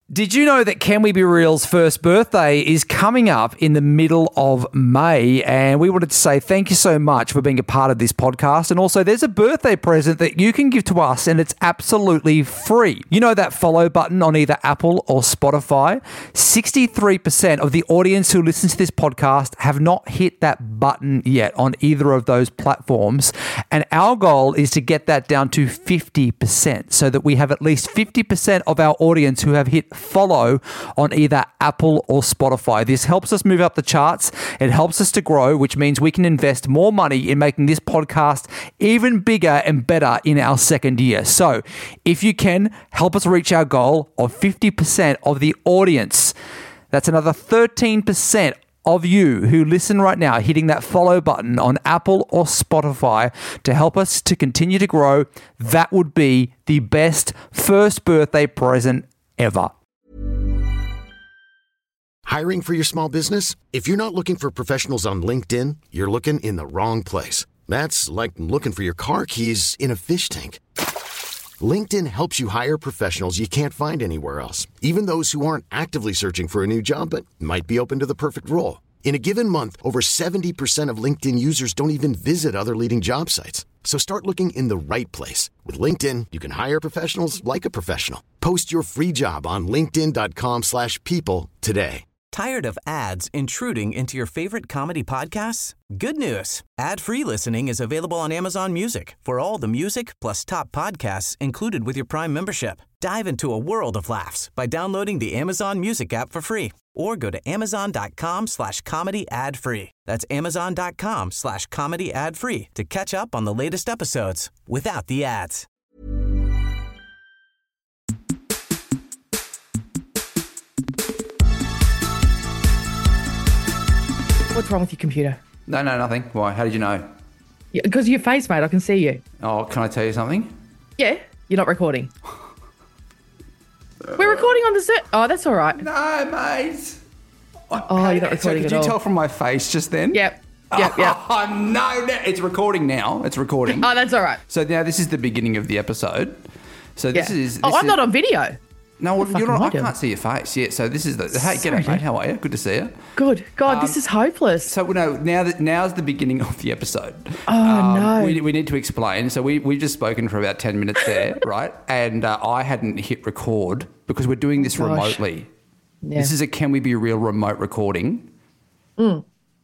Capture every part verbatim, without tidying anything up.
Did you know that Can We Be Real's first birthday is coming up in the middle of May? And we wanted to say thank you so much for being a part of this podcast. And also, there's a birthday present that you can give to us, and it's absolutely free. You know that follow button on either Apple or Spotify? sixty-three percent of the audience who listens to this podcast have not hit that button yet on either of those platforms. And our goal is to get that down to fifty percent so that we have at least fifty percent of our audience who have hit follow on either Apple or Spotify. This helps us move up the charts. It helps us to grow, which means we can invest more money in making this podcast even bigger and better in our second year. So if you can, help us reach our goal of fifty percent of the audience. That's another thirteen percent of you who listen right now hitting that follow button on Apple or Spotify to help us to continue to grow. That would be the best first birthday present ever. Hiring for your small business? If you're not looking for professionals on LinkedIn, you're looking in the wrong place. That's like looking for your car keys in a fish tank. LinkedIn helps you hire professionals you can't find anywhere else, even those who aren't actively searching for a new job but might be open to the perfect role. In a given month, over seventy percent of LinkedIn users don't even visit other leading job sites. So start looking in the right place. With LinkedIn, you can hire professionals like a professional. Post your free job on linkedin.com slash people today. Tired of ads intruding into your favorite comedy podcasts? Good news. Ad-free listening is available on Amazon Music for all the music plus top podcasts included with your Prime membership. Dive into a world of laughs by downloading the Amazon Music app for free or go to amazon.com slash comedy ad free. That's amazon.com slash comedy ad free to catch up on the latest episodes without the ads. What's wrong with your computer? No, no, nothing. Why? How did you know? Because your face, mate. I can see you. Oh, can I tell you something? Yeah, you're not recording. We're recording on the set. Oh, that's all right. No, mate. Oh, you're not recording so at Could you all. tell from my face just then? Yep. Yep, yep. Oh, no, no. It's recording now. It's recording. Oh, that's all right. So now this is the beginning of the episode. So this Yeah. is... This oh, I'm is, not on video. No, well, What the you're fuck not, am I I doing? can't see your face. Yeah, so this is the... Hey, get Sorry, up, mate. dude. How are you? Good to see you. Good. God, Um, this is hopeless. So no, now that now's the beginning of the episode. Oh, no. We, we need to explain. So we we've just spoken for about ten minutes there, right? And uh, I hadn't hit record because we're doing this Gosh. remotely. Yeah. This is a Can We Be Real remote recording. Mm.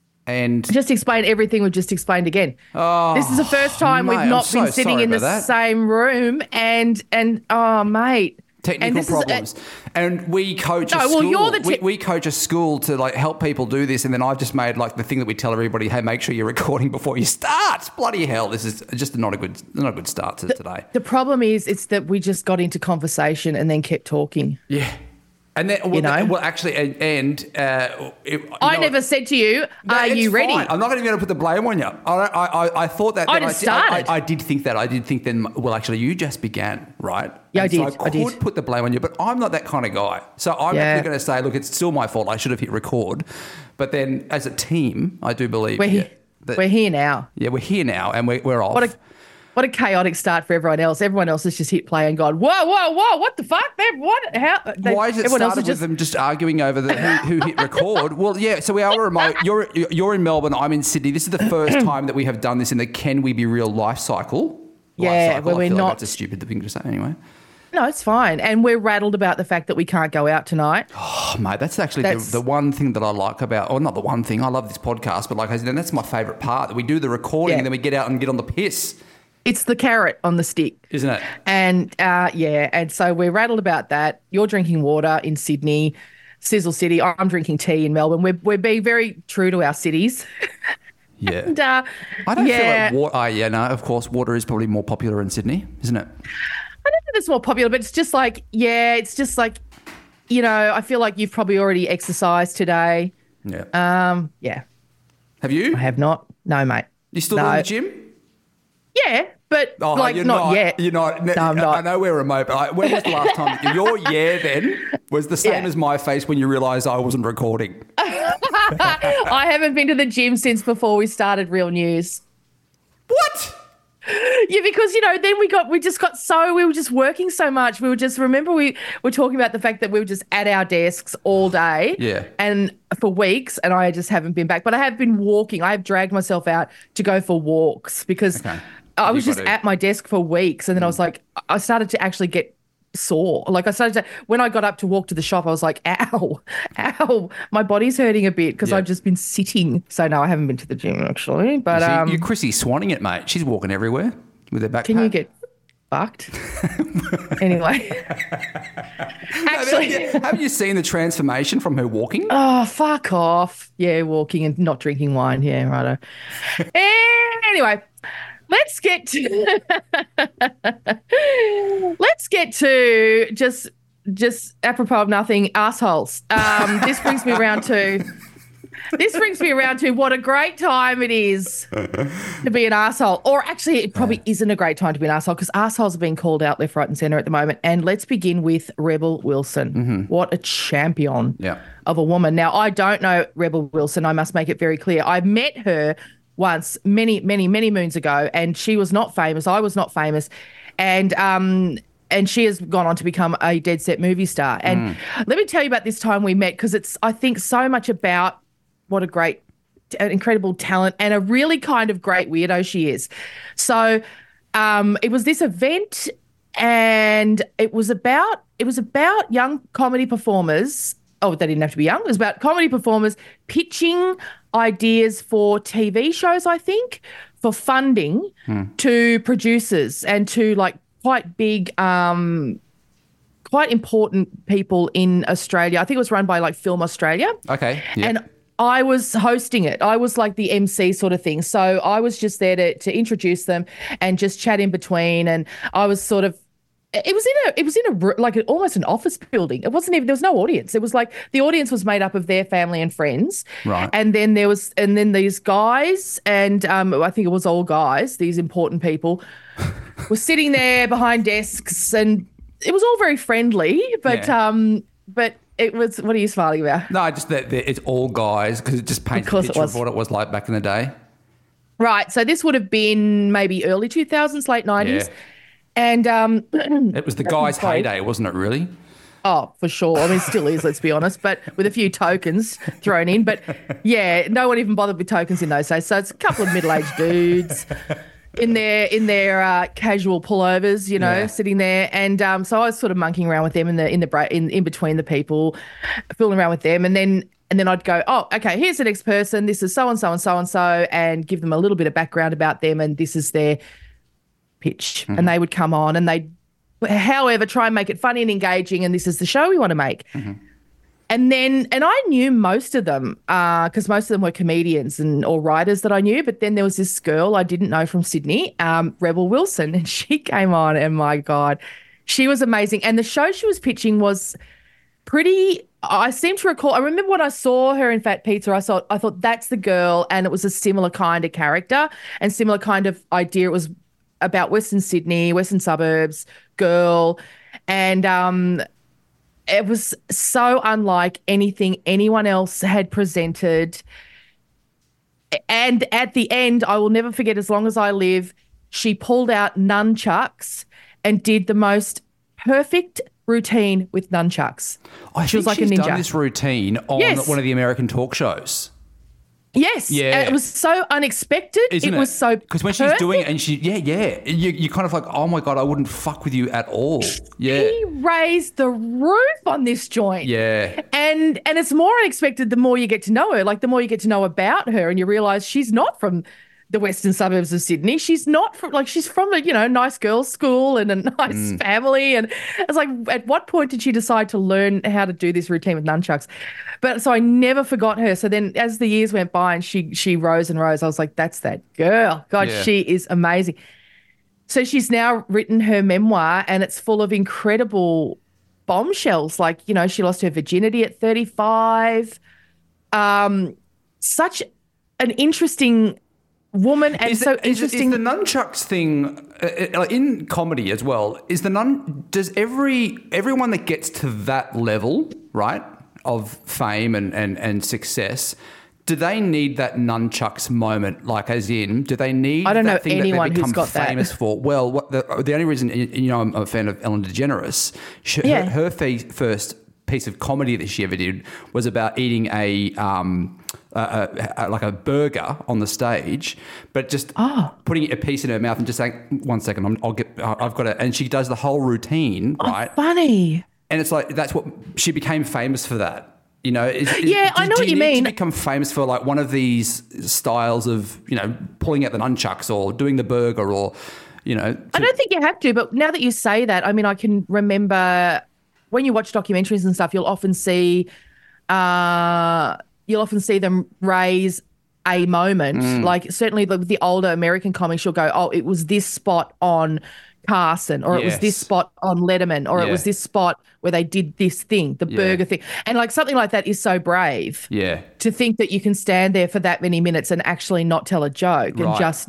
And Just explain everything we've just explained again. oh, This is the first time mate, we've I'm not so been sitting sorry in the about that. same room and, and oh, mate. technical and this is- uh, problems. and we coach a No, school. well, you're the te- we, we coach a school to like help people do this, and then I've just made like the thing that we tell everybody: hey, make sure you're recording before you start. Bloody hell, this is just not a good, not a good start to today. The problem is, it's that we just got into conversation and then kept talking. Yeah. And then, well, You know? well actually, and, and uh, it, you I know, never said to you, No, are it's you ready? fine. I'm not even going to put the blame on you. I, I, I, I thought that. I that just did, I, started. I, I did think that. I did think then, well, actually, you just began, right? Yeah, I And so did. I I could did. put the blame on you, but I'm not that kind of guy. So I'm Yeah. actually going to say, look, it's still my fault. I should have hit record. But then as a team, I do believe We're here. that- We're here now. yeah, we're here now and we're, we're off. What a what a chaotic start for everyone else. Everyone else has just hit play and gone, whoa, whoa, whoa, what the fuck? They, what? How? They, Why is it everyone else started is with just, them just arguing over the, who, who hit record? Well, yeah, so we are remote. You're you're in Melbourne. I'm in Sydney. This is the first time that we have done this in the Can We Be Real life cycle. Yeah, life cycle. where I we're feel like not- that's a stupid thing to say anyway. No, it's fine. And we're rattled about the fact that we can't go out tonight. Oh, mate, that's actually That's- the, the one thing that I like about, or not the one thing. I love this podcast, but like I said, that's my favourite part. We do the recording Yeah. and then we get out and get on the piss, It's the carrot on the stick. isn't it? And uh, yeah, and so we're rattled about that. You're drinking water in Sydney, Sizzle City. I'm drinking tea in Melbourne. We're, we're being very true to our cities. Yeah. And, uh, I don't yeah, feel like water. Oh, yeah, no, of course, water is probably more popular in Sydney, isn't it? I don't think it's more popular, but it's just like, yeah, it's just like, you know, I feel like you've probably already exercised today. Yeah. Um, yeah, have you? I have not. No, mate. You still no. in the gym? Yeah, but Oh, like you're not, yet. You're not. No, I'm not. I know we're remote, but I, when was the last time that your yeah then was the same Yeah. as my face when you realised I wasn't recording? I haven't been to the gym since before we started Real News. What? Yeah, because, you know, then we got, we just got so, we were just working so much. We were just, remember we were talking about the fact that we were just at our desks all day. Yeah. And for weeks, and I just haven't been back. But I have been walking. I have dragged myself out to go for walks because Okay. I was You've just got to- at my desk for weeks. And then I was like, I started to actually get sore. Like I started to, when I got up to walk to the shop, I was like, ow, ow, my body's hurting a bit because Yeah. I've just been sitting. So no, I haven't been to the gym actually. But See, um, you're Chrissy Swanning it, mate. She's walking everywhere with her backpack. can you get fucked? Anyway. Actually, Haven't you, haven't you seen the transformation from her walking? oh, fuck off. Yeah, walking and not drinking wine. Yeah, righto. Anyway, let's get to let's get to just just apropos of nothing, assholes. Um, this brings me around to this brings me around to what a great time it is to be an asshole. Or actually, it probably isn't a great time to be an asshole because assholes are being called out left, right, and centre at the moment. And let's begin with Rebel Wilson. What a champion Yeah. of a woman. Now, I don't know Rebel Wilson. I must make it very clear. I met her once many, many, many moons ago, and she was not famous. I was not famous. And um, and she has gone on to become a dead set movie star. And let me tell you about this time we met because it's, I think, so much about what a great, an incredible talent and a really kind of great weirdo she is. So um, it was this event, and it was about it was about young comedy performers. Oh, they didn't have to be young. It was about comedy performers pitching ideas for T V shows, I think, for funding to producers and to like quite big, um, quite important people in Australia. I think it was run by like Film Australia. Okay. Yeah. And I was hosting it. I was like the M C sort of thing. So I was just there to to introduce them and just chat in between. And I was sort of, it was in a, it was in a, like a, almost an office building. It wasn't even, there was no audience. It was like the audience was made up of their family and friends. Right. And then there was, and then these guys, and um, I think it was all guys, these important people were sitting there behind desks, and it was all very friendly, but, Yeah. um, but it was, what are you smiling about? No, just that that it's all guys because it just paints Of a course it picture was. of what it was like back in the day. Right. So this would have been maybe early two thousands, late nineties. Yeah. And, um, It was the guys' Sorry. heyday, wasn't it, really? oh, for sure. I mean, it still is, let's be honest, but with a few tokens thrown in. But yeah, no one even bothered with tokens in those days. So it's a couple of middle-aged dudes in their in their uh, casual pullovers, you know, Yeah. sitting there. And um, so I was sort of monkeying around with them in the in the break, in, in between the people, fooling around with them. And then and then I'd go, oh, okay, here's the next person. This is so and so and so and so, and give them a little bit of background about them, and this is their pitch. Mm-hmm. And they would come on and they'd, however, try and make it funny and engaging. And this is the show we want to make. Mm-hmm. And then, and I knew most of them because most of them were comedians and or writers that I knew. But then there was this girl I didn't know from Sydney, um, Rebel Wilson, and she came on, and my God, she was amazing. And the show she was pitching was pretty. I seem to recall. I remember when I saw her in Fat Pizza, I thought, I thought that's the girl, and it was a similar kind of character and similar kind of idea. It was about Western Sydney, Western suburbs, girl, and um. It was so unlike anything anyone else had presented. And at the end, I will never forget, as long as I live, she pulled out nunchucks and did the most perfect routine with nunchucks. I She was think like a she's ninja. done this routine on Yes. one of the American talk shows. Yes. Yeah. It was so unexpected. Isn't it? was so because when she's doing it perfect. and she, yeah, yeah, you, you're kind of like, oh my God, I wouldn't fuck with you at all. Yeah. He raised the roof on this joint. Yeah. And and it's more unexpected the more you get to know her, like the more you get to know about her, and you realise she's not from the western suburbs of Sydney. She's not from, like, she's from a, you know, nice girls' school and a nice family. And it's like, at what point did she decide to learn how to do this routine with nunchucks? But so I never forgot her. So then as the years went by and she she rose and rose, I was like, that's that girl. God, Yeah. she is amazing. So she's now written her memoir, and it's full of incredible bombshells. Like, you know, she lost her virginity at thirty-five. Um, such an interesting woman, and Is, so the, is, interesting. is the nunchucks thing uh, uh, in comedy as well? Is the nun? Does every everyone that gets to that level, right, of fame and and and success, do they need that nunchucks moment? Like, as in, do they need I don't that know thing anyone that they who's become got that. famous for? Well, what the, the only reason, you know, I'm a fan of Ellen DeGeneres. She, Yeah. Her, her fee, first piece of comedy that she ever did was about eating a, um, a, a, a like a burger on the stage, but just Oh. putting a piece in her mouth and just saying, "One second, I'm, I'll get, I've got it." And she does the whole routine, right? Oh, funny. And it's like that's what she became famous for. That. You know, is, is, Yeah, do, I know do what you need mean. To become famous for like one of these styles of, you know, pulling out the nunchucks or doing the burger or, you know. I to- don't think you have to, but now that you say that, I mean, I can remember when you watch documentaries and stuff, you'll often see, uh, you'll often see them raise a moment. Mm. Like certainly the, the older American comics, you'll go, oh, it was this spot on Carson, or it was this Yes. spot on Letterman, or it Yeah. was this spot where they did this thing, the Yeah. burger thing. And like something like that is so brave Yeah. to think that you can stand there for that many minutes and actually not tell a joke and Right. just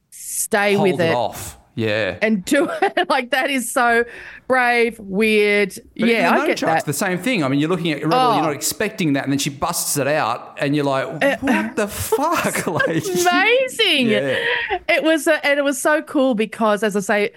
stay Hold with it it off. Yeah. and do it. Like that is so brave, weird. But yeah, even I get nunchucks, that. the same thing. I mean, you're looking at Rebel, Oh. you're not expecting that, and then she busts it out, and you're like, "What the fuck?" Like, Amazing. Yeah. It was, uh, and it was so cool because, as I say,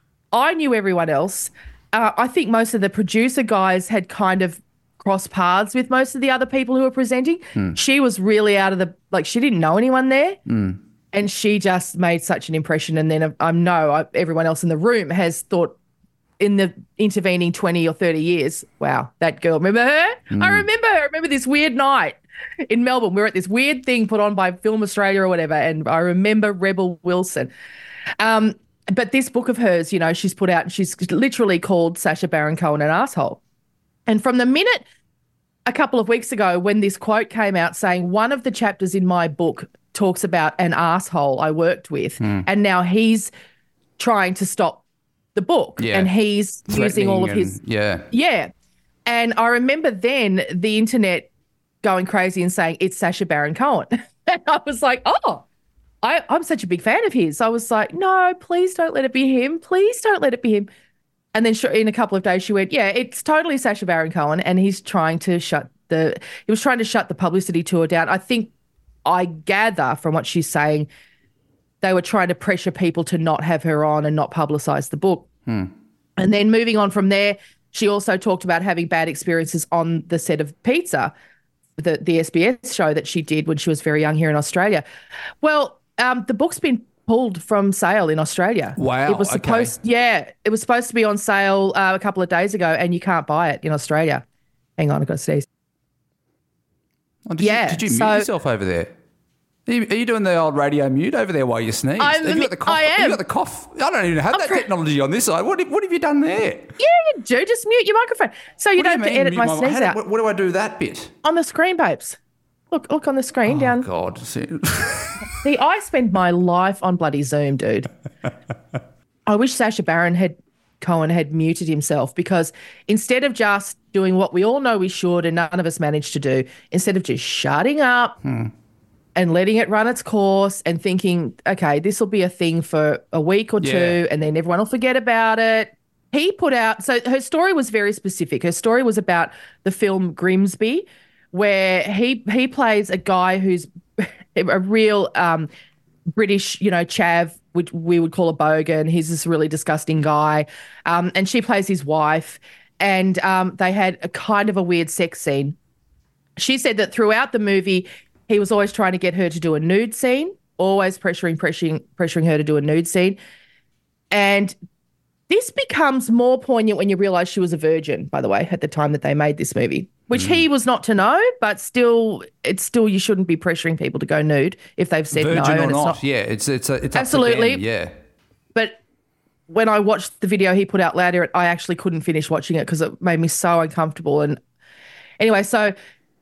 I knew everyone else. Uh, I think most of the producer guys had kind of crossed paths with most of the other people who were presenting. Hmm. She was really out of the, like, she didn't know anyone there. And she just made such an impression. And then I know I, everyone else in the room has thought in the intervening twenty or thirty years, wow, that girl, remember her? I remember her. I remember this weird night in Melbourne. We were at this weird thing put on by Film Australia or whatever. And I remember Rebel Wilson. Um, but this book of hers, you know, she's put out and she's literally called Sacha Baron Cohen an asshole. And from the minute a couple of weeks ago when this quote came out saying one of the chapters in my book talks about an asshole I worked with, and now he's trying to stop the book, Yeah. and he's using all of threatening his and- yeah. yeah. And I remember then the internet going crazy and saying it's Sacha Baron Cohen, and I was like, oh. I, I'm such a big fan of his. I was like, no, please don't let it be him. Please don't let it be him. And then sh- in a couple of days, she went, yeah, it's totally Sacha Baron Cohen, and he's trying to shut the he was trying to shut the publicity tour down. I think I gather from what she's saying, they were trying to pressure people to not have her on and not publicize the book. And then moving on from there, she also talked about having bad experiences on the set of Pizza, the the S B S show that she did when she was very young here in Australia. Well, um, the book's been pulled from sale in Australia. Wow, It was okay. supposed, yeah, it was supposed to be on sale uh, a couple of days ago, and you can't buy it in Australia. Hang on, I've got to sneeze. Oh, did Yeah, You, did you so- mute yourself over there? Are you, are you doing the old radio mute over there while you sneeze? I'm- have you got the cough? I Have you am. got the cough? I don't even have that try- technology on this side. What have, what have you done there? Yeah, you do. Just mute your microphone so you What do don't have to edit mute my my- sneeze how do- out. What, what do I do with that bit? On the screen, babes. Look, look on the screen down. Oh, God. See- See, I spend my life on bloody Zoom, dude. I wish Sacha Baron had Cohen had muted himself, because instead of just doing what we all know we should and none of us managed to do, instead of just shutting up and letting it run its course and thinking, okay, this will be a thing for a week or Yeah. two and then everyone will forget about it. He put out, so her story was very specific. Her story was about the film Grimsby, where he he plays a guy who's a real um, British, you know, chav, which we would call a bogan. He's this really disgusting guy. Um, and she plays his wife. And um, they had a kind of a weird sex scene. She said that throughout the movie, he was always trying to get her to do a nude scene, always pressuring, pressuring, pressuring her to do a nude scene. And this becomes more poignant when you realize she was a virgin, by the way, at the time that they made this movie, which he was not to know, but still, it's still, you shouldn't be pressuring people to go nude if they've said no. Virgin or and it's not, yeah. It's, it's, a, it's Absolutely. Up to them, yeah. But when I watched the video he put out later, I actually couldn't finish watching it because it made me so uncomfortable. And anyway, so,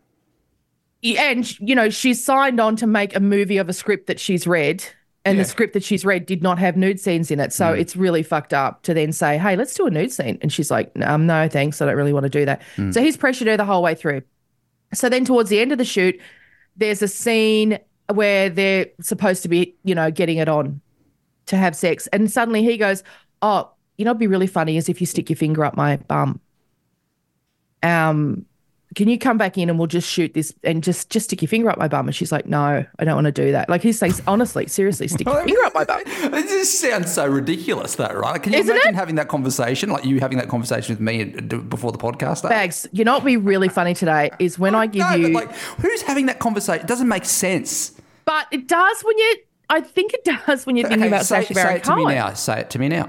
and, you know, she's signed on to make a movie of a script that she's read. And Yeah. the script that she's read did not have nude scenes in it. So it's really fucked up to then say, hey, let's do a nude scene. And she's like, um, no, thanks. I don't really want to do that. So he's pressured her the whole way through. So then towards the end of the shoot, there's a scene where they're supposed to be, you know, getting it on to have sex. And suddenly he goes, oh, you know, it'd be really funny is if you stick your finger up my bum. Um, can you come back in and we'll just shoot this and just just stick your finger up my bum? And she's like, no, I don't want to do that. Like he's saying, honestly, seriously, stick your finger up my bum. It just sounds so ridiculous, though, right? Can you Isn't imagine it? having that conversation, like you having that conversation with me before the podcast? Bags, you know what would be really funny today is when I give no, you. but like, who's having that conversation? It doesn't make sense. But it does when you. I think it does when you're thinking Okay, about say, Sacha say Baron it to me Cohen. now. Say it to me now.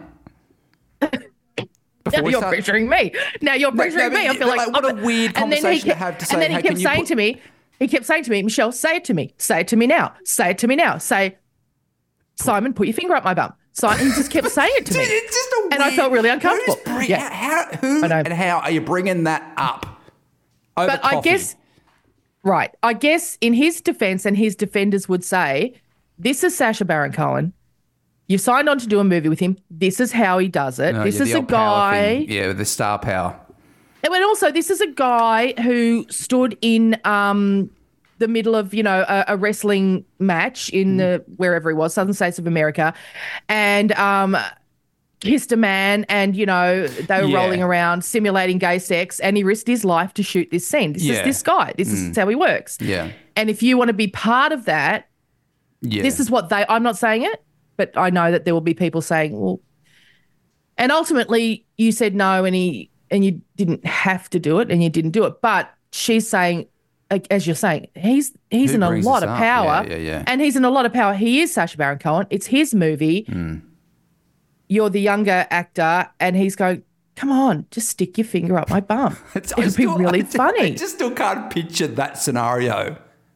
Now Before we you're start- pressuring me. Now you're No, pressuring no, me. I but feel like, like, what a I'm- weird and then he conversation to kept- have to say, And then he hey, kept can you saying put- to me, he kept saying to me, Michelle, say it to me. Say it to me now. Say it to me now. Say, Simon, put your finger up my bum. So he just kept saying it to me. Dude, it's just a And I weird- felt really uncomfortable. Who's bring, Yeah. how, who I know. and how are you bringing that up? Over But I coffee? guess, right, I guess in his defense and his defenders would say, this is Sacha Baron Cohen. You've signed on to do a movie with him. This is how he does it. No, this yeah, is the a old power guy. thing. Yeah, with the star power. And then also, this is a guy who stood in um, the middle of, you know, a, a wrestling match in the wherever he was, Southern States of America, and um, kissed a man, and you know they were Yeah. rolling around simulating gay sex, and he risked his life to shoot this scene. This Yeah. is this guy. This is how he works. Yeah. And if you want to be part of that, Yeah. this is what they. I'm not saying it, but I know that there will be people saying, well, and ultimately you said no, and he and you didn't have to do it, and you didn't do it. But she's saying, like, as you're saying, he's he's Who in a brings lot this of up? power, Yeah, yeah, yeah. and he's in a lot of power. He is Sacha Baron Cohen. It's his movie. Mm. You're the younger actor, and he's going, come on, just stick your finger up my bum. It's- I It'll be still- really I just- funny. I just still can't picture that scenario.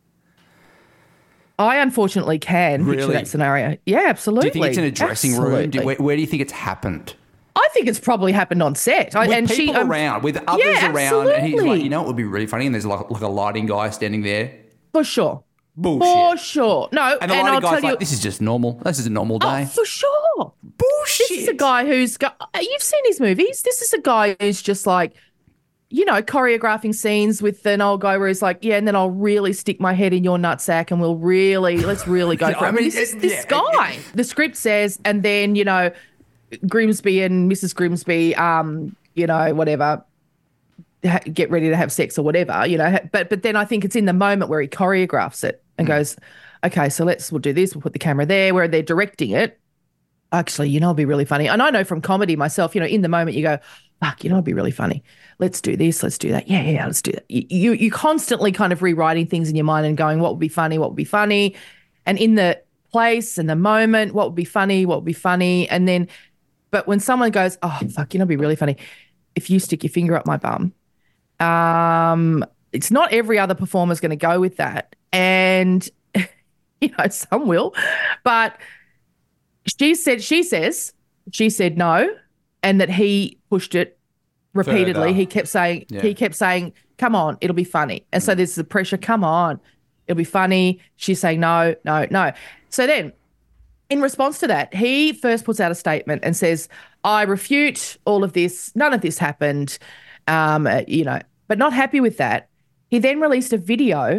I unfortunately can picture Really? that scenario. Yeah, absolutely. Do you think it's in a dressing room? Do, Absolutely. where, where do you think it's happened? I think it's probably happened on set. I- With and people she, um, around, with others yeah, around, and he's like, absolutely. you know, it would be really funny, and there's like, like a lighting guy standing there. For sure. Bullshit. For sure. No, And the and lighting I'll guy's tell like, you. this is just normal. This is a normal day. Oh, for sure. Bullshit. This is a guy who's got. You've seen his movies. This is a guy who's just like, you know, choreographing scenes with an old guy where he's like, yeah, and then I'll really stick my head in your nutsack and we'll really, let's really go Yeah, for it. I I mean, mean, this is it- this yeah, it- guy. The script says, and then, you know, Grimsby and Missus Grimsby, um, you know, whatever, ha- get ready to have sex or whatever, you know. ha- But but then I think it's in the moment where he choreographs it and goes, okay, so let's, we'll do this, we'll put the camera there, where they're directing it. Actually, you know, it'd be really funny. And I know from comedy myself, you know, in the moment you go, fuck, you know, it'd be really funny. Let's do this, let's do that. Yeah, yeah, let's do that. You, you, you constantly kind of rewriting things in your mind and going, what would be funny, what would be funny? And in the place and the moment, what would be funny, what would be funny? And then, but when someone goes, oh, fuck, you know, it'd be really funny if you stick your finger up my bum. Um, it's not every other performer's going to go with that. And, you know, some will, but she said, she says, she said no, and that he pushed it repeatedly. Further. He kept saying, Yeah. he kept saying, come on, it'll be funny. And so there's the pressure, come on, it'll be funny. She's saying no, no, no. So then in response to that, he first puts out a statement and says, I refute all of this. None of this happened, um, uh, you know, but not happy with that. He then released a video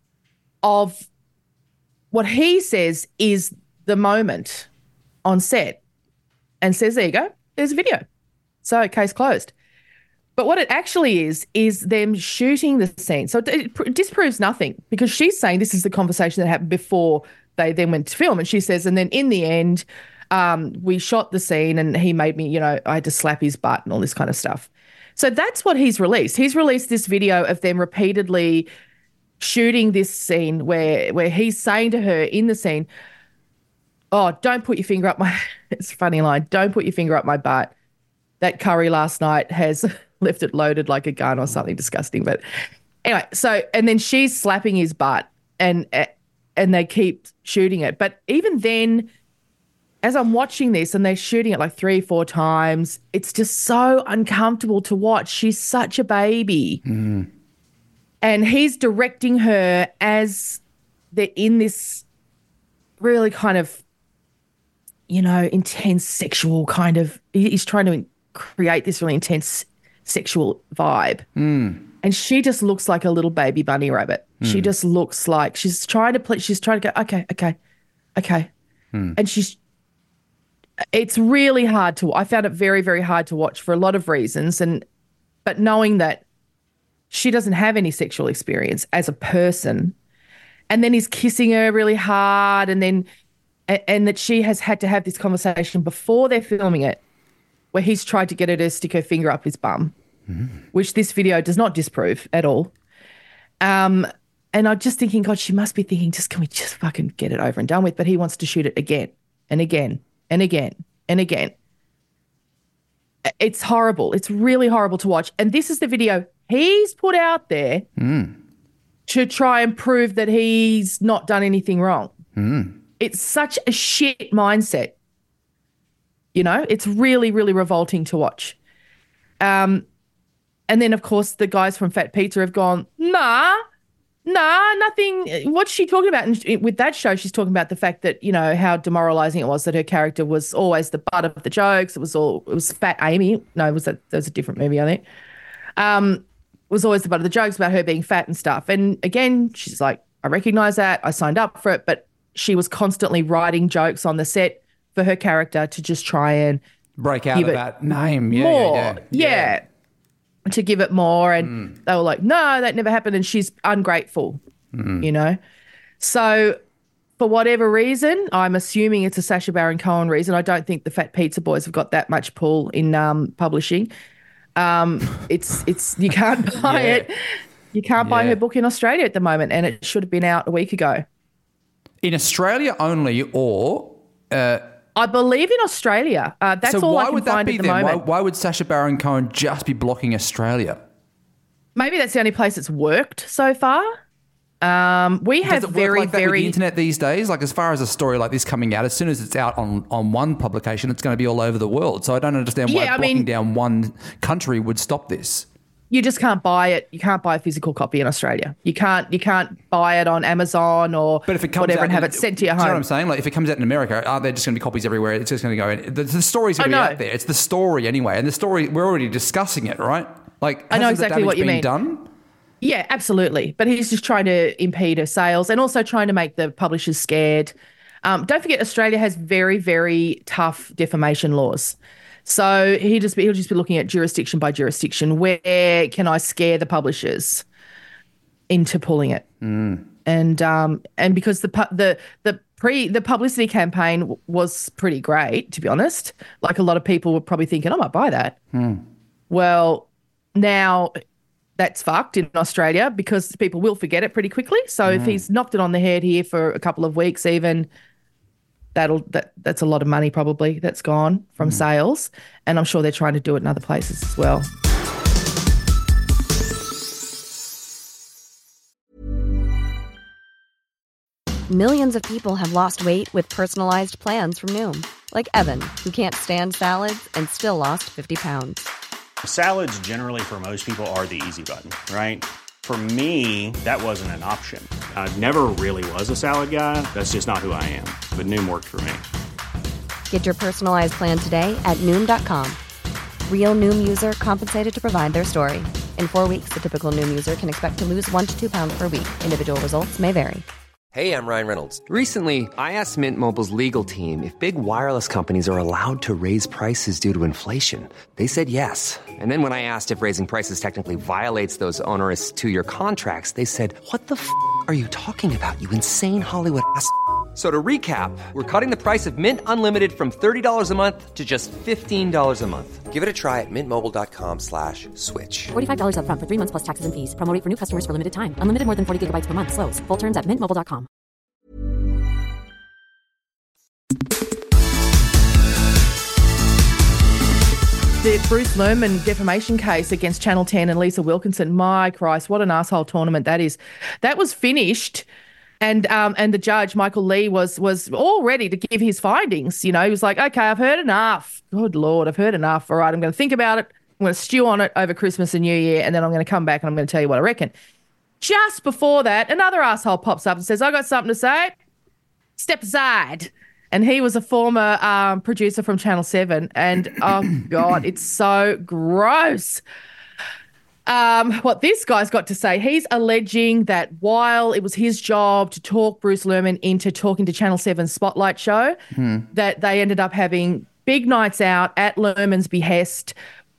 of what he says is the moment on set and says, there you go, there's a video. So case closed. But what it actually is, is them shooting the scene. So it, it pr- disproves nothing because she's saying this is the conversation that happened before they then went to film. And she says, and then in the end, um, we shot the scene and he made me, you know, I had to slap his butt and all this kind of stuff. So that's what he's released. He's released this video of them repeatedly shooting this scene where where he's saying to her in the scene, oh, don't put your finger up my, it's a funny line, don't put your finger up my butt. That curry last night has left it loaded like a gun or something disgusting. But anyway, so, and then she's slapping his butt and, and they keep shooting it. But even then, as I'm watching this and they're shooting it like three, four times, it's just so uncomfortable to watch. She's such a baby. Mm. And he's directing her as they're in this really kind of, you know, intense sexual kind of, he- he's trying to create this really intense sexual vibe. Mm. And she just looks like a little baby bunny rabbit. She just looks like she's trying to play, she's trying to go, okay, okay, okay. And she's, it's really hard to, I found it very, very hard to watch for a lot of reasons. And, but knowing that she doesn't have any sexual experience as a person. And then he's kissing her really hard, and then and that she has had to have this conversation before they're filming it, where he's tried to get her to stick her finger up his bum, mm. which this video does not disprove at all. Um, and I'm just thinking, God, she must be thinking, just can we just fucking get it over and done with? But he wants to shoot it again and again and again and again. It's horrible. It's really horrible to watch. And this is the video he's put out there. Mm. to try and prove that he's not done anything wrong. Mm. It's such a shit mindset. You know, it's really, really revolting to watch. Um, and then, of course, the guys from Fat Pizza have gone, nah, nah, nothing. What's she talking about? And with that show, she's talking about the fact that, you know, how demoralizing it was that her character was always the butt of the jokes. It was all, it was Fat Amy. No, it was that, that was a different movie, I think. Um, was always the butt of the jokes about her being fat and stuff. And again, she's like, I recognize that. I signed up for it. But she was constantly writing jokes on the set for her character to just try and break out of that name. Yeah, more. Yeah, yeah. yeah. yeah. To give it more. And mm. they were like, no, that never happened. And she's ungrateful, mm. you know. So for whatever reason, I'm assuming it's a Sacha Baron Cohen reason. I don't think the Fat Pizza Boys have got that much pull in um, publishing. Um, it's it's you can't buy yeah. it. You can't buy yeah. her book in Australia at the moment, and it should have been out a week ago. In Australia only, or uh, I believe in Australia. Uh, that's so all why I can would that find be at the then? moment. Why, why would Sacha Baron Cohen just be blocking Australia? Maybe that's the only place it's worked so far. Um, we have Does it work very, like that very with the internet these days. Like as far as a story like this coming out, as soon as it's out on, on one publication, it's going to be all over the world. So I don't understand why yeah, I blocking mean, down one country would stop this. You just can't buy it. You can't buy a physical copy in Australia. You can't. You can't buy it on Amazon or but if it comes whatever out and have in, it sent to your home. Do you know what I'm saying? Like if it comes out in America, are there just going to be copies everywhere? It's just going to go in. The, the story's going to be out there. It's the story anyway, and the story we're already discussing it, right? Like I know exactly what you been mean. Done? Yeah, absolutely. But he's just trying to impede her sales and also trying to make the publishers scared. Um, don't forget, Australia has very, very tough defamation laws. So he just he'll just be looking at jurisdiction by jurisdiction. Where can I scare the publishers into pulling it? Mm. And um and because the the the pre the publicity campaign was pretty great, to be honest. Like a lot of people were probably thinking, I might buy that. Mm. Well, now that's fucked in Australia because people will forget it pretty quickly. So mm. if he's knocked it on the head here for a couple of weeks, even that'll that that's a lot of money probably that's gone from mm. sales, and I'm sure they're trying to do it in other places as well. Millions of people have lost weight with personalized plans from Noom, like Evan, who can't stand salads and still lost fifty pounds. Salads generally for most people are the easy button, right? For me, that wasn't an option. I never really was a salad guy. That's just not who I am. But Noom worked for me. Get your personalized plan today at Noom dot com. Real Noom user compensated to provide their story. In four weeks, the typical Noom user can expect to lose one to two pounds per week. Individual results may vary. Hey, I'm Ryan Reynolds. Recently, I asked Mint Mobile's legal team if big wireless companies are allowed to raise prices due to inflation. They said yes. And then when I asked if raising prices technically violates those onerous two-year contracts, they said, what the f*** are you talking about, you insane Hollywood ass f- So to recap, we're cutting the price of Mint Unlimited from thirty dollars a month to just fifteen dollars a month. Give it a try at mintmobile.com slash switch. forty-five dollars up front for three months plus taxes and fees. Promo rate for new customers for limited time. Unlimited more than forty gigabytes per month. Slows full terms at mint mobile dot com. The Bruce Lerman defamation case against Channel ten and Lisa Wilkinson, my Christ, what an asshole tournament that is. That was finished. And um and the judge, Michael Lee, was was all ready to give his findings. You know, he was like, okay, I've heard enough. Good Lord, I've heard enough. All right, I'm going to think about it. I'm going to stew on it over Christmas and New Year, and then I'm going to come back and I'm going to tell you what I reckon. Just before that, another asshole pops up and says, I got something to say. Step aside. And he was a former um, producer from Channel seven. And, oh, God, it's so gross. Um, what this guy's got to say, he's alleging that while it was his job to talk Bruce Lerman into talking to Channel seven's Spotlight show, hmm. that they ended up having big nights out at Lerman's behest,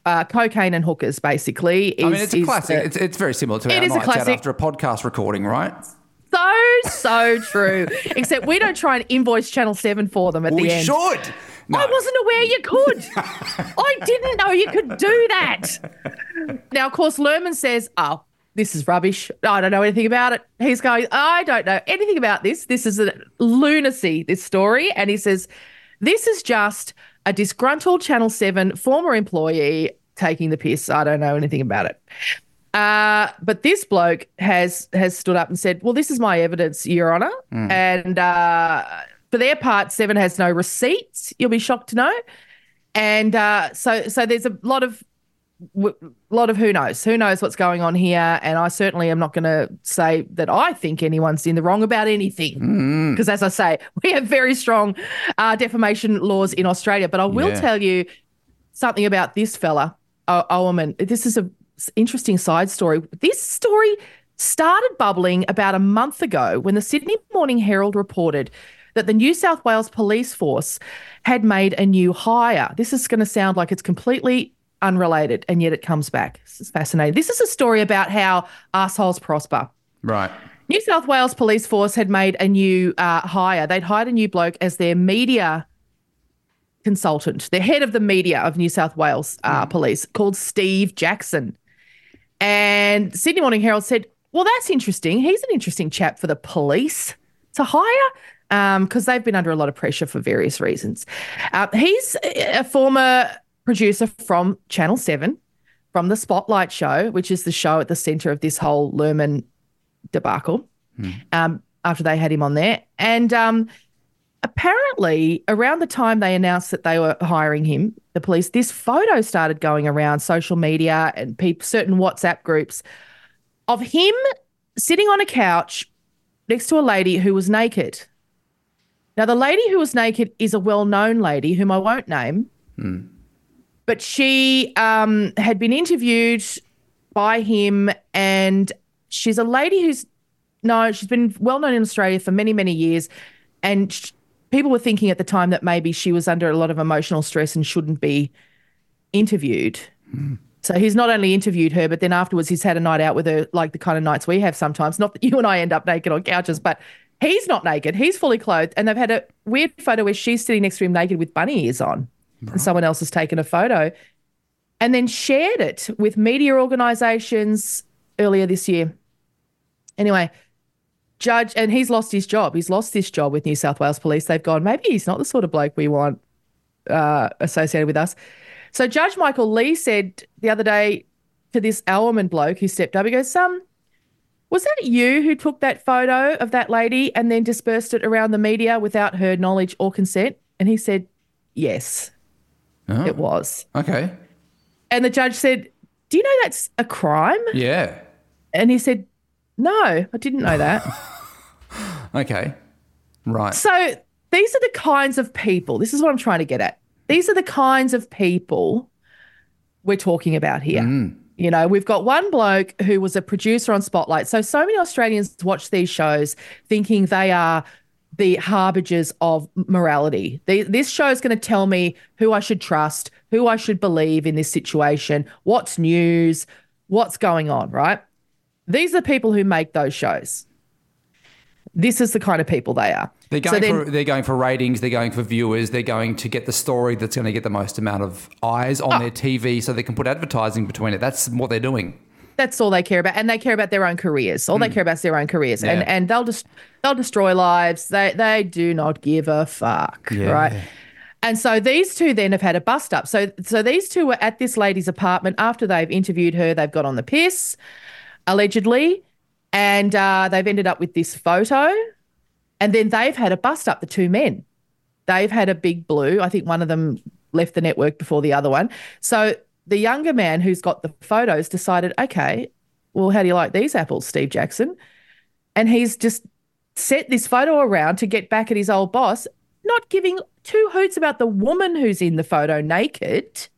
uh, cocaine and hookers, basically. Is, I mean, it's a is classic. the- it's, it's very similar to It our is a nights out classic. after a podcast recording, right? So, so true. Except we don't try and invoice Channel seven for them at We the end. should. No. I wasn't aware you could. I didn't know you could do that. Now, of course, Lerman says, oh, this is rubbish. I don't know anything about it. He's going, I don't know anything about this. This is a lunacy, this story. And he says, this is just a disgruntled Channel seven former employee taking the piss. I don't know anything about it. Uh, but this bloke has has stood up and said, well, this is my evidence, Your Honour. Mm. And uh, for their part, Seven has no receipts, you'll be shocked to know. And uh, so so there's a lot of w- lot of who knows. Who knows what's going on here. And I certainly am not going to say that I think anyone's in the wrong about anything. Because as I say, we have very strong uh, defamation laws in Australia. But I will Yeah. tell you something about this fella, o- Owerman. This is a interesting side story. This story started bubbling about a month ago when the Sydney Morning Herald reported that the New South Wales Police Force had made a new hire. This is going to sound like it's completely unrelated, and yet it comes back. This is fascinating. This is a story about how assholes prosper. Right. New South Wales Police Force had made a new uh, hire. They'd hired a new bloke as their media consultant, the head of the media of New South Wales uh, Police, called Steve Jackson. And Sydney Morning Herald said, well, that's interesting. He's an interesting chap for the police to hire because um, they've been under a lot of pressure for various reasons. Uh, he's a former producer from Channel seven, from the Spotlight Show, which is the show at the centre of this whole Lerman debacle, um, after they had him on there. And um, apparently around the time they announced that they were hiring him, the police, this photo started going around social media and people, certain WhatsApp groups of him sitting on a couch next to a lady who was naked. Now, the lady who was naked is a well-known lady whom I won't name, Mm. but she um, had been interviewed by him, and she's a lady who's, no, she's been well-known in Australia for many, many years, and sh- people were thinking at the time that maybe she was under a lot of emotional stress and shouldn't be interviewed. Mm. So he's not only interviewed her, but then afterwards he's had a night out with her, like the kind of nights we have sometimes. Not that you and I end up naked on couches, but he's not naked. He's fully clothed. And they've had a weird photo where she's sitting next to him naked with bunny ears on. Right. And someone else has taken a photo and then shared it with media organisations earlier this year. Anyway, Judge, and he's lost his job. He's lost this job with New South Wales Police. They've gone, maybe he's not the sort of bloke we want uh, associated with us. So Judge Michael Lee said the other day to this Owerman bloke who stepped up, he goes, um, was that you who took that photo of that lady and then dispersed it around the media without her knowledge or consent? And he said, yes, Oh. it was. Okay. And the judge said, do you know that's a crime? Yeah. And he said, no, I didn't know that. Okay. Right. So these are the kinds of people, this is what I'm trying to get at. These are the kinds of people we're talking about here. Mm. You know, we've got one bloke who was a producer on Spotlight. So, so many Australians watch these shows thinking they are the harbingers of morality. The, this show is going to tell me who I should trust, who I should believe in this situation, what's news, what's going on, right? These are the people who make those shows. This is the kind of people they are. They're going, So then- for, they're going for ratings, they're going for viewers, they're going to get the story that's going to get the most amount of eyes on Oh. their T V so they can put advertising between it. That's what they're doing. That's all they care about, and they care about their own careers. All they care about is their own careers, Yeah. and and they'll just they'll destroy lives. They they do not give a fuck, Yeah. right? And so these two then have had a bust up. So so these two were at this lady's apartment after they've interviewed her. They've got on the piss, allegedly, and uh, they've ended up with this photo, and then they've had a bust up. The two men, they've had a big blue. I think one of them left the network before the other one. So the younger man who's got the photos decided, okay, well, how do you like these apples, Steve Jackson? And he's just set this photo around to get back at his old boss, not giving two hoots about the woman who's in the photo naked.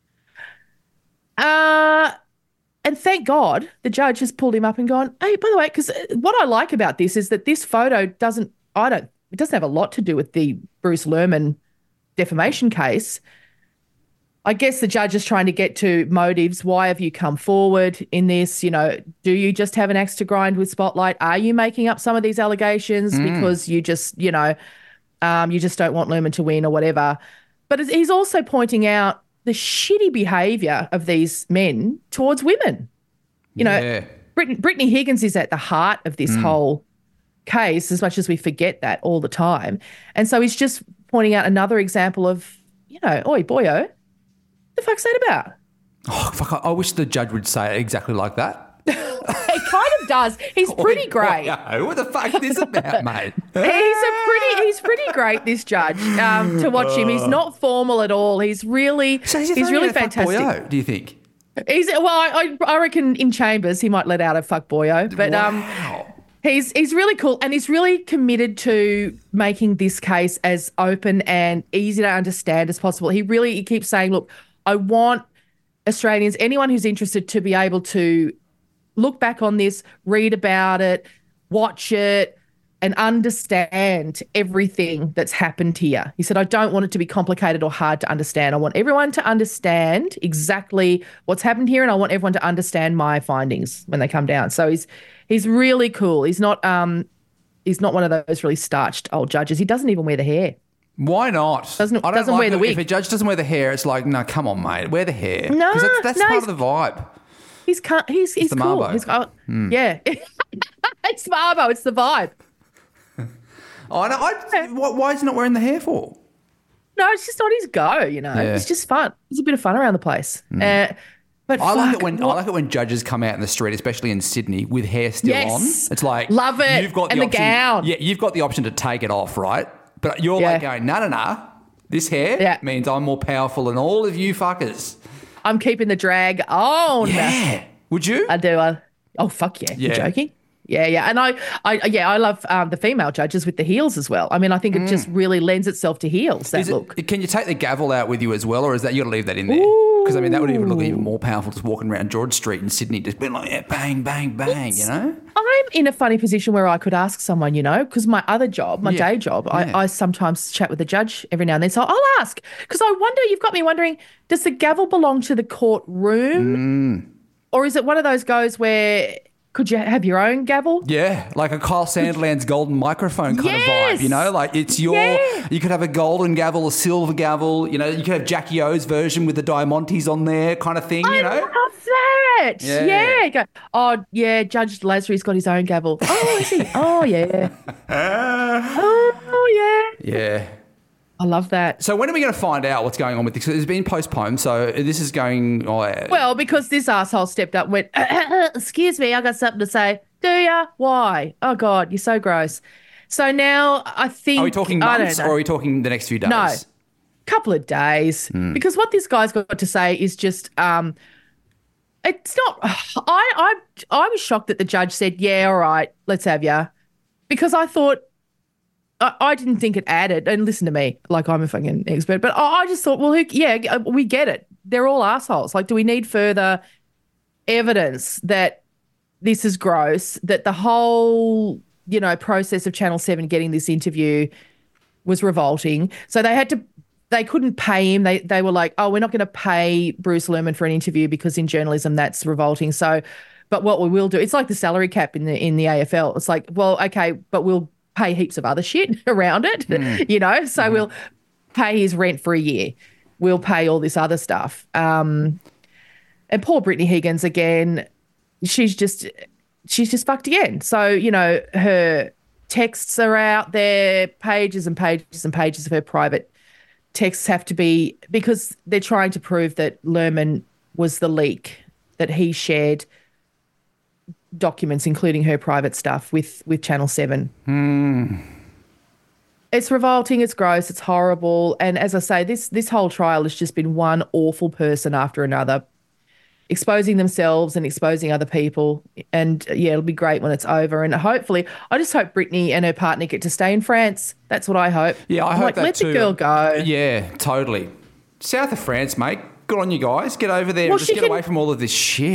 Uh, and thank God the judge has pulled him up and gone, hey, by the way, because what I like about this is that this photo doesn't, I don't, it doesn't have a lot to do with the Bruce Lerman defamation case. I guess the judge is trying to get to motives. Why have you come forward in this? You know, do you just have an axe to grind with Spotlight? Are you making up some of these allegations mm. because you just, you know, um, you just don't want Lerman to win or whatever? But he's also pointing out the shitty behaviour of these men towards women. You know, yeah. Brit- Brittany Higgins is at the heart of this mm. whole case, as much as we forget that all the time. And so he's just pointing out another example of, you know, oi, boyo, the fuck's that about? Oh, fuck, I, I wish the judge would say it exactly like that. He kind of does. He's pretty great. Boyo, what the fuck is this about, mate? He's a pretty, he's pretty great, this judge, um, to watch him. He's not formal at all. He's really, so he's, he's really fuck fantastic. Boyo, do you think? He's well, I, I reckon in chambers he might let out a fuck boyo, but wow. um. He's he's really cool, and he's really committed to making this case as open and easy to understand as possible. He really he keeps saying, look, I want Australians, anyone who's interested, to be able to look back on this, read about it, watch it, and understand everything that's happened here. He said, I don't want it to be complicated or hard to understand. I want everyone to understand exactly what's happened here, and I want everyone to understand my findings when they come down. So he's he's really cool. He's not um he's not one of those really starched old judges. He doesn't even wear the hair. Why not? Doesn't, I don't doesn't like wear the it. wig. If a judge doesn't wear the hair, it's like, no, come on, mate, wear the hair. No, 'Cause that's, that's no, part of the vibe. He's he's he's the cool. Marbo. He's, oh, mm. Yeah, it's Marbo. It's the vibe. Oh, no, I, why is he not wearing the hair for? No, it's just not his go. You know, Yeah. it's just fun. It's a bit of fun around the place. Mm. Uh, but I like fuck, it when what? I like it when judges come out in the street, especially in Sydney, with hair still Yes. on. It's like Love it. You've got And the, the option, gown. Yeah, you've got the option to take it off, right? But you're Yeah. like going, no, no, no. This hair Yeah. means I'm more powerful than all of you fuckers. I'm keeping the drag on. Yeah. Would you? I do. I, oh fuck yeah! Yeah. You're joking? Yeah, yeah. And I, I, yeah, I love um, the female judges with the heels as well. I mean, I think it just really lends itself to heels. That Is it- look. Can you take the gavel out with you as well, or is that you got to leave that in there? Because I mean, that would even look even more powerful, just walking around George Street in Sydney, just being like, yeah, bang, bang, bang. It's- You know? I'm in a funny position where I could ask someone, you know, because my other job, my Yeah. day job, Yeah. I, I sometimes chat with the judge every now and then. So I'll ask, because I wonder, you've got me wondering, does the gavel belong to the courtroom? Mm. Or is it one of those goes where could you have your own gavel? Yeah, like a Kyle Sandland's golden microphone kind Yes. of vibe, you know? Like it's your, Yeah. you could have a golden gavel, a silver gavel, you know, you could have Jackie O's version with the Diamantes on there kind of thing, you I know? love that. Yeah. Yeah. Go, oh, yeah, Judge Lasry's got his own gavel. Oh, is he? Oh, yeah. Oh, yeah. Yeah. I love that. So when are we going to find out what's going on with this? It's been postponed, so this is going... Oh, yeah. Well, because this asshole stepped up and went, excuse me, I got something to say. Do ya? Why? Oh, God, you're so gross. So now I think... Are we talking I don't months know. or are we talking the next few days? No. Couple of days. Because what this guy's got to say is just... um, it's not... I, I, I was shocked that the judge said, yeah, all right, let's have ya. Because I thought... I, I didn't think it added, and listen to me, like I'm a fucking expert, but I, I just thought, well, who, yeah, we get it. They're all assholes. Like, do we need further evidence that this is gross, that the whole, you know, process of Channel seven getting this interview was revolting? So they had to, they couldn't pay him. They they were like, oh, we're not going to pay Bruce Lerman for an interview because in journalism that's revolting. So, but what we will do, it's like the salary cap in the in the A F L. It's like, well, okay, but we'll pay heaps of other shit around it, mm. you know? So mm-hmm. we'll pay his rent for a year. We'll pay all this other stuff. Um, and poor Brittany Higgins, again, she's just, she's just fucked again. So, you know, her texts are out there, pages and pages and pages of her private texts have to be, because they're trying to prove that Lerman was the leak, that he shared documents, including her private stuff, with with Channel seven. Mm. It's revolting, it's gross, it's horrible. And as I say, this this whole trial has just been one awful person after another, exposing themselves and exposing other people. And yeah, it'll be great when it's over. And hopefully, I just hope Brittany and her partner get to stay in France. That's what I hope. Yeah, I I'm hope like, that let too. the girl go. Yeah, totally. South of France, mate. Good on you guys. Get over there Well, and just she get can- away from all of this shit.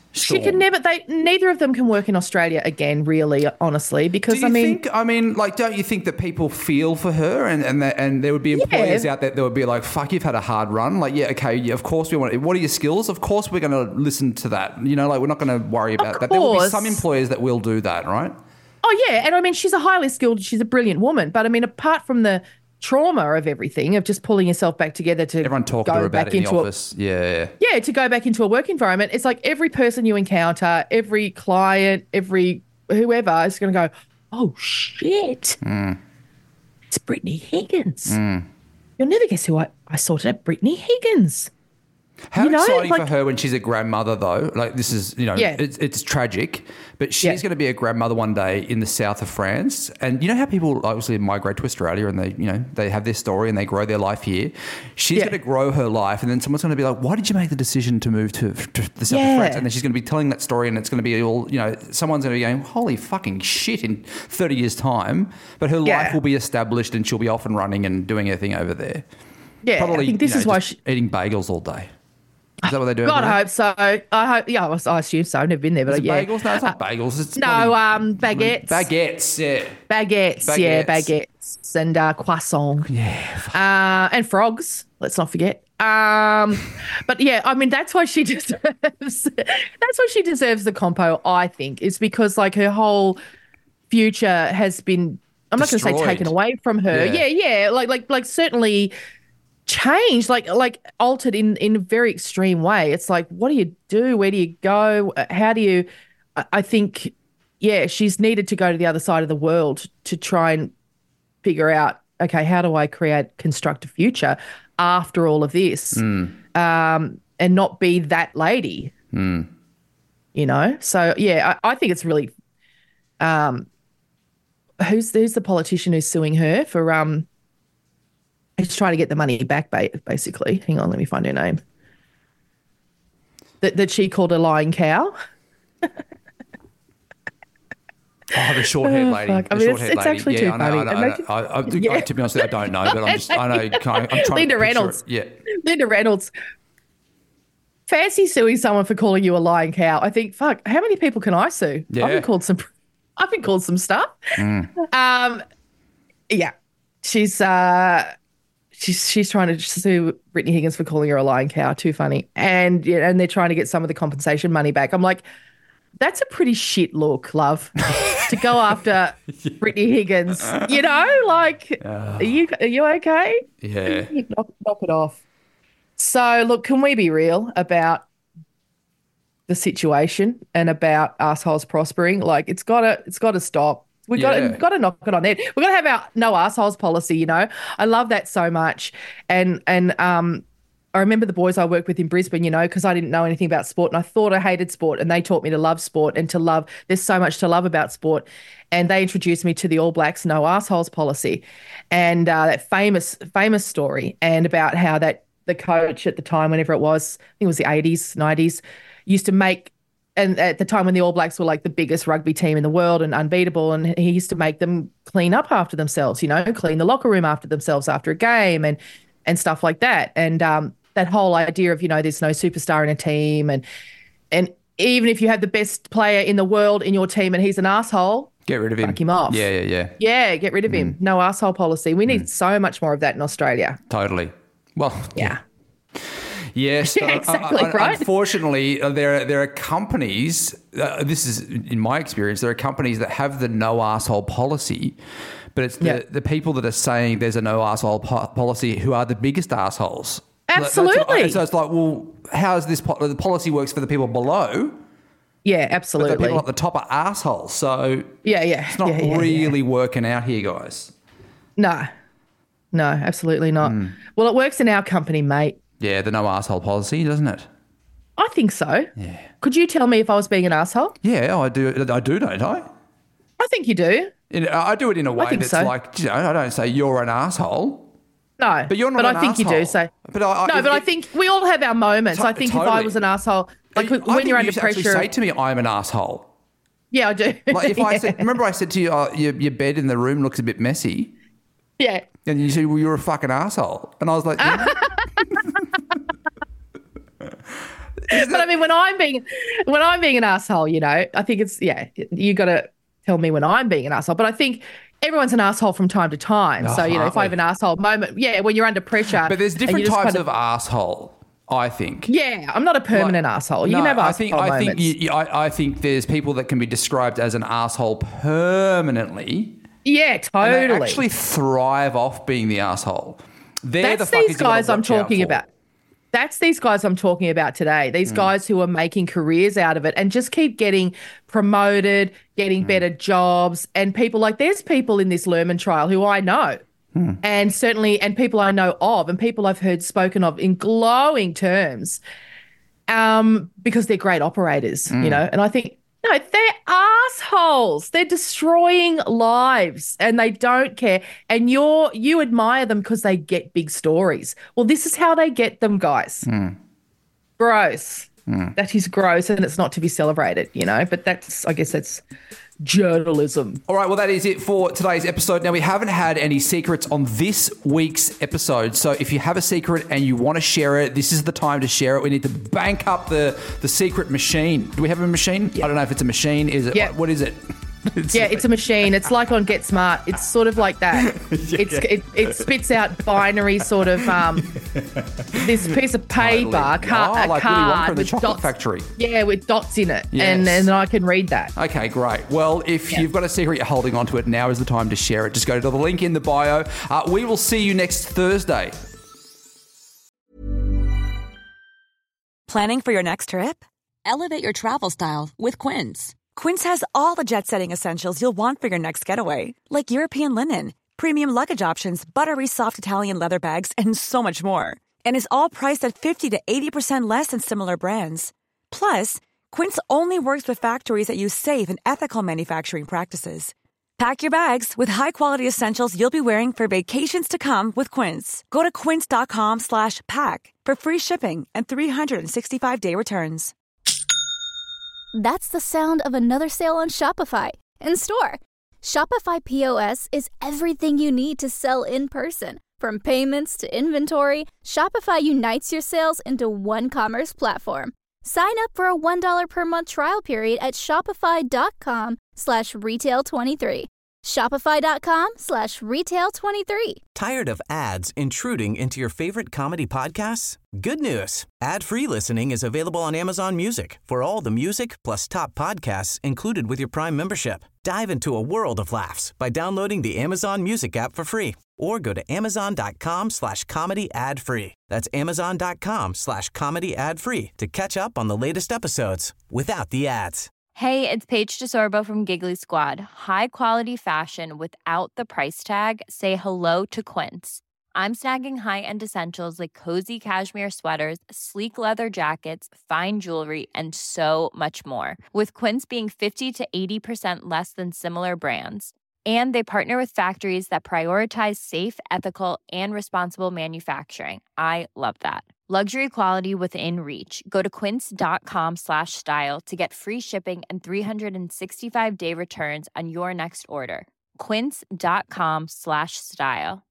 She can never. They neither of them can work in Australia again, really, honestly, because Do you I mean, think, I mean, like, don't you think that people feel for her, and and, that, and there would be employers Yeah. out there that would be like, "Fuck, you've had a hard run." Like, yeah, okay, yeah, of course we want. What are your skills? Of course we're going to listen to that. You know, like we're not going to worry about that. There will be course. some employers that will do that, right? oh yeah, and I mean, she's a highly skilled. She's a brilliant woman, but I mean, apart from the trauma of everything, of just pulling yourself back together to Everyone talked to go her about back it in the into a- office. Yeah. yeah, to go back into a work environment, it's like every person you encounter, every client, every whoever is going to go, oh, shit. Mm. It's Brittany Higgins. Mm. You'll never guess who I, I saw today. Brittany Higgins. How You know, exciting like- for her when she's a grandmother, though. Like, this is, you know, Yeah. it's, it's tragic, but she's Yeah. going to be a grandmother one day in the south of France. And you know how people obviously migrate to Australia and they, you know, they have their story and they grow their life here. She's Yeah. going to grow her life, and then someone's going to be like, why did you make the decision to move to, to the south Yeah. of France? And then she's going to be telling that story, and it's going to be all, you know, someone's going to be going, holy fucking shit, in thirty years' time. But her Yeah. life will be established and she'll be off and running and doing her thing over there. Yeah, Probably, I think this you know, is why just she. eating bagels all day. Is that what they do? God, over I there? hope so. I hope. Yeah, I I assume so. I've never been there, but Is it yeah. bagels? No, it's not bagels. It's No, bloody- um, baguettes. Baguettes, yeah. Baguettes, yeah, Baguettes. baguettes and uh, croissant. Yeah. Uh, and frogs, let's not forget. Um, but yeah, I mean, that's why she deserves, that's why she deserves the compo, I think, is because like her whole future has been, I'm not going to say Destroyed. taken away from her. Yeah. Yeah, yeah, like, like, like certainly changed, like, like altered in, in a very extreme way. It's like, what do you do? Where do you go? How do you, I- I think, yeah, she's needed to go to the other side of the world to try and figure out, okay, how do I create, construct a future after all of this, um, and not be that lady, you know? So yeah, I, I think it's really, um, who's who's the politician who's suing her for um, he's trying to get the money back, ba- basically. Hang on, let me find her name. That that she called a lying cow. Oh, the short-haired Oh, lady. fuck. I The mean, it's- short-haired it's lady. actually yeah, too I know, funny. I know, It I makes- know. I, I, Yeah. I, to be honest, with you, I don't know, but I'm just, I know, kind of, I'm trying Linda to picture Reynolds. it. Yeah. Linda Reynolds. Fancy suing someone for calling you a lying cow. I think, fuck, how many people can I sue? Yeah. I've been called some I've been called some stuff. Um yeah. She's uh she's she's trying to sue Brittany Higgins for calling her a lying cow. Too funny. And yeah, and they're trying to get some of the compensation money back. I'm like, that's a pretty shit look, love. to go after Brittany Higgins. You know, like are you are you okay? Yeah. knock, knock it off. So, look, can we be real about the situation and about assholes prospering? Like, it's gotta, it's gotta stop. We got Yeah. to, got to knock it on the head. We're gonna have our no assholes policy. You know, I love that so much. And and um, I remember the boys I worked with in Brisbane. You know, because I didn't know anything about sport, and I thought I hated sport, and they taught me to love sport and to love. There's so much to love about sport, and they introduced me to the All Blacks no assholes policy, and uh, that famous famous story, and about how that the coach at the time, whenever it was, I think it was the eighties, nineties, used to make, and at the time when the All Blacks were like the biggest rugby team in the world and unbeatable, and he used to make them clean up after themselves, you know, clean the locker room after themselves after a game and and stuff like that. And um, that whole idea of, you know, there's no superstar in a team, and and even if you have the best player in the world in your team and he's an asshole, Get rid of him. fuck him off. Yeah, yeah, yeah. Yeah, get rid of him. No asshole policy. We need so much more of that in Australia. Totally. Well, Yeah. yes. Yeah, uh, exactly, uh, uh, right? Unfortunately, uh, there are, there are companies, uh, this is in my experience, there are companies that have the no asshole policy, but it's the, Yeah. the people that are saying there's a no asshole po- policy who are the biggest assholes. That's what- Absolutely. so it's like, well, how is this po- the policy works for the people below, Yeah, but the absolutely. people at the top are assholes. So Yeah, yeah. it's not yeah, yeah, yeah. really working out here, guys. No. No, absolutely not. Hmm. Well, it works in our company, mate. Yeah, the no asshole policy, doesn't it? I think so. Yeah. Could you tell me if I was being an asshole? Yeah, I do. I do, don't I? I think you do. In, I do it in a way think that's so. like, you know, I don't say you're an asshole. No. But you're not But an I think you do. asshole. So. But I- I- no, if- but I if- think we all have our moments. To- I think if I totally. was an asshole, like I when think you're you under used to actually pressure. say to me, I'm an asshole. Yeah, I do. Like if I Yeah. said, remember I said to you, oh, your, your bed in the room looks a bit messy. Yeah. And you said, well, you're a fucking asshole. And I was like, yeah. But I mean, when I'm being when I'm being an asshole, you know, I think it's yeah, you got to tell me when I'm being an asshole. But I think everyone's an asshole from time to time. Oh, so you know, if I have an asshole moment, yeah, when you're under pressure. But there's different types kind of, of asshole. I think. Yeah, I'm not a permanent like, asshole. You no, can have I think, asshole I moments. think you, I, I think there's people that can be described as an asshole permanently. Yeah, totally. And they actually thrive off being the asshole. They're That's the these guys I'm talking about. That's these guys I'm talking about today. These mm. guys who are making careers out of it and just keep getting promoted, getting mm. better jobs. And people like, there's people in this Lerman trial who I know. Hmm. And certainly, and people I know of, and people I've heard spoken of in glowing terms, um, because they're great operators, mm. you know. And I think, no, they're assholes. They're destroying lives, and they don't care. And you're you admire them because they get big stories. Well, this is how they get them, guys. Mm. Gross. Mm. That is gross, and it's not to be celebrated, you know. But that's, I guess, that's journalism. All right, well, that is it for today's episode. Now, we haven't had any secrets on this week's episode, so if you have a secret and you want to share it, this is the time to share it. We need to bank up the, the secret machine. Do we have a machine? Yep. I don't know if it's a machine. Is it? Yep. What, what is it? It's yeah, like... it's a machine. It's like on Get Smart. It's sort of like that. yeah. It's it, it spits out binary sort of um this piece of paper, totally. car, oh, a like card Willy Wonka, the with chocolate dots, factory. Yeah, with dots in it, yes. and and I can read that. Okay, great. Well, if yeah. you've got a secret you're holding on to it, now is the time to share it. Just go to the link in the bio. Uh, we will see you next Thursday. Planning for your next trip? Elevate your travel style with Quince. Quince has all the jet-setting essentials you'll want for your next getaway, like European linen, premium luggage options, buttery soft Italian leather bags, and so much more. And is all priced at fifty to eighty percent less than similar brands. Plus, Quince only works with factories that use safe and ethical manufacturing practices. Pack your bags with high-quality essentials you'll be wearing for vacations to come with Quince. Go to quince.com slash pack for free shipping and three sixty-five day returns. That's the sound of another sale on Shopify in store. Shopify P O S is everything you need to sell in person. From payments to inventory, Shopify unites your sales into one commerce platform. Sign up for a one dollar per month trial period at shopify.com slash retail 23. Shopify.com slash retail 23. Tired of ads intruding into your favorite comedy podcasts? Good news. Ad-free listening is available on Amazon Music for all the music plus top podcasts included with your Prime membership. Dive into a world of laughs by downloading the Amazon Music app for free or go to amazon.com slash comedy ad free. That's amazon.com slash comedy ad free to catch up on the latest episodes without the ads. Hey, it's Paige DeSorbo from Giggly Squad. High quality fashion without the price tag. Say hello to Quince. I'm snagging high-end essentials like cozy cashmere sweaters, sleek leather jackets, fine jewelry, and so much more. With Quince being fifty to eighty percent less than similar brands. And they partner with factories that prioritize safe, ethical, and responsible manufacturing. I love that. Luxury quality within reach. Go to quince.com slash style to get free shipping and three sixty-five day returns on your next order. Quince.com slash style.